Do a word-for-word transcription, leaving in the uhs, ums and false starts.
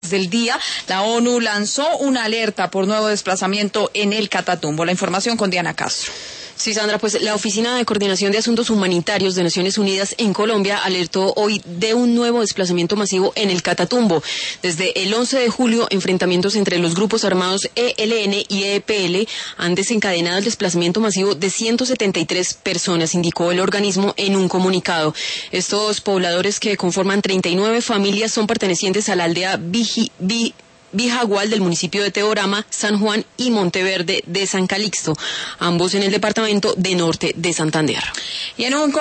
Del día, la ONU lanzó una alerta por nuevo desplazamiento en el Catatumbo. La información con Diana Castro. Sí, Sandra, pues la Oficina de Coordinación de Asuntos Humanitarios de Naciones Unidas en Colombia alertó hoy de un nuevo desplazamiento masivo en el Catatumbo. Desde el once de julio, enfrentamientos entre los grupos armados E L N y E P L han desencadenado el desplazamiento masivo de ciento setenta y tres personas, indicó el organismo en un comunicado. Estos pobladores, que conforman treinta y nueve familias, son pertenecientes a la aldea Vigi, Vi, Vijagual del municipio de Teorama, San Juan y Monteverde de San Calixto, ambos en el departamento de Norte de Santander. Y en un